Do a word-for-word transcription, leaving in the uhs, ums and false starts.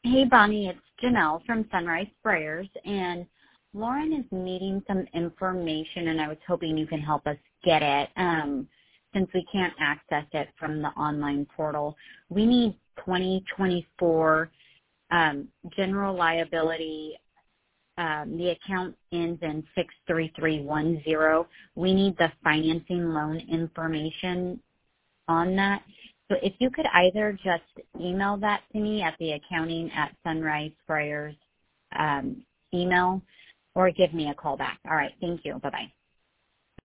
Hey, Bonnie, it's Janelle from Sunrise Sprayers, and Lauren is needing some information, and I was hoping you can help us get it. Um, since we can't access it from the online portal, we need twenty twenty-four um, general liability. Um, the account ends in six three three one zero. We need the financing loan information on that. So if you could either just email that to me at the accounting at Sunrise Sprayers um, email, or give me a call back. All right. Thank you. Bye-bye.